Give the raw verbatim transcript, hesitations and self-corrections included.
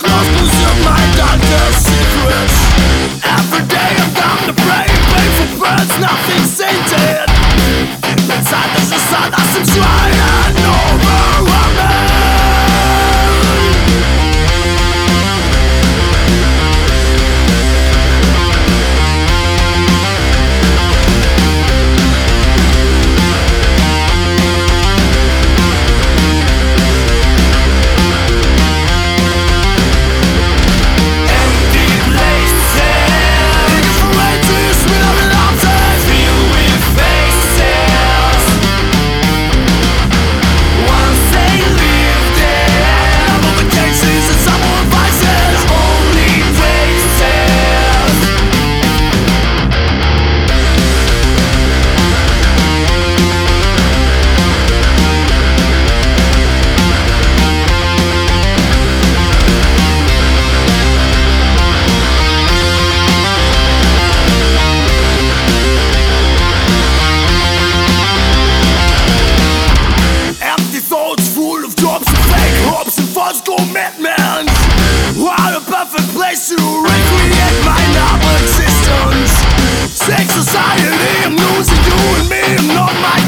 close, consume my darkest secrets. Every day I'm down to pray, pray for birds, nothing sainted. Deep inside there's a sun that seems right and overwhelming. False commitments. What a perfect place to recreate my novel existence. Sick society, I'm losing you and me, I'm not my